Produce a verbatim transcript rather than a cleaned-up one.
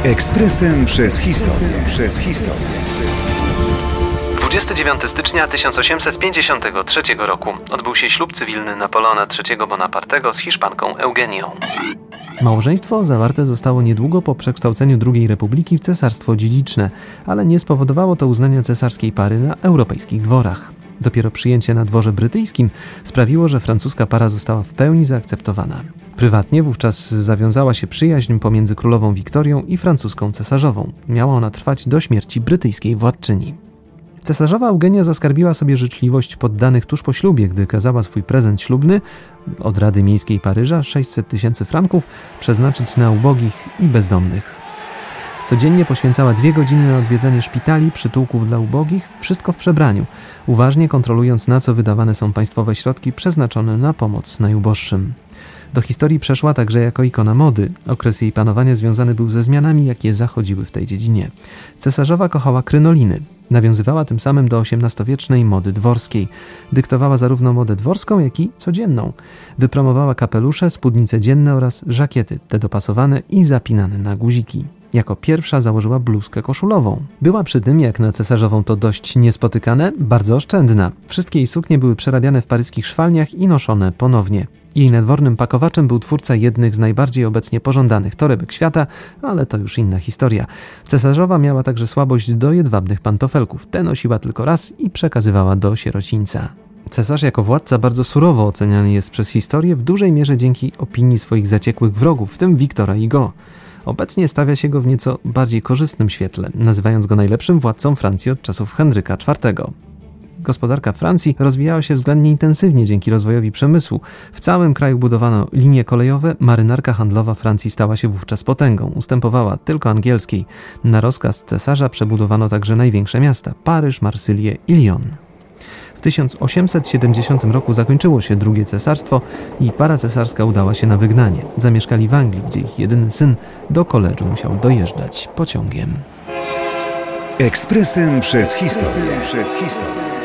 Ekspresem przez historię. Przez historię. dwudziestego dziewiątego stycznia tysiąc osiemset pięćdziesiątego trzeciego roku odbył się ślub cywilny Napoleona trzeciego Bonapartego z Hiszpanką Eugenią. Małżeństwo zawarte zostało niedługo po przekształceniu drugiej Republiki w cesarstwo dziedziczne, ale nie spowodowało to uznania cesarskiej pary na europejskich dworach. Dopiero przyjęcie na dworze brytyjskim sprawiło, że francuska para została w pełni zaakceptowana. Prywatnie wówczas zawiązała się przyjaźń pomiędzy królową Wiktorią i francuską cesarzową. Miała ona trwać do śmierci brytyjskiej władczyni. Cesarzowa Eugenia zaskarbiła sobie życzliwość poddanych tuż po ślubie, gdy kazała swój prezent ślubny od Rady Miejskiej Paryża, sześćset tysięcy franków, przeznaczyć na ubogich i bezdomnych. Codziennie poświęcała dwie godziny na odwiedzanie szpitali, przytułków dla ubogich, wszystko w przebraniu, uważnie kontrolując, na co wydawane są państwowe środki przeznaczone na pomoc najuboższym. Do historii przeszła także jako ikona mody. Okres jej panowania związany był ze zmianami, jakie zachodziły w tej dziedzinie. Cesarzowa kochała krynoliny. Nawiązywała tym samym do osiemnastowiecznej mody dworskiej. Dyktowała zarówno modę dworską, jak i codzienną. Wypromowała kapelusze, spódnice dzienne oraz żakiety, te dopasowane i zapinane na guziki. Jako pierwsza założyła bluzkę koszulową. Była przy tym, jak na cesarzową to dość niespotykane, bardzo oszczędna. Wszystkie jej suknie były przerabiane w paryskich szwalniach i noszone ponownie. Jej nadwornym pakowaczem był twórca jednych z najbardziej obecnie pożądanych torebek świata, ale to już inna historia. Cesarzowa miała także słabość do jedwabnych pantofelków. Te nosiła tylko raz i przekazywała do sierocińca. Cesarz jako władca bardzo surowo oceniany jest przez historię, w dużej mierze dzięki opinii swoich zaciekłych wrogów, w tym Wiktora Hugo. Obecnie stawia się go w nieco bardziej korzystnym świetle, nazywając go najlepszym władcą Francji od czasów Henryka czwartego. Gospodarka Francji rozwijała się względnie intensywnie dzięki rozwojowi przemysłu. W całym kraju budowano linie kolejowe, marynarka handlowa Francji stała się wówczas potęgą, ustępowała tylko angielskiej. Na rozkaz cesarza przebudowano także największe miasta – Paryż, Marsylię i Lyon. W tysiąc osiemset siedemdziesiątym roku zakończyło się drugie cesarstwo i para cesarska udała się na wygnanie. Zamieszkali w Anglii, gdzie ich jedyny syn do koledżu musiał dojeżdżać pociągiem. Ekspresem przez historię. Przez historię.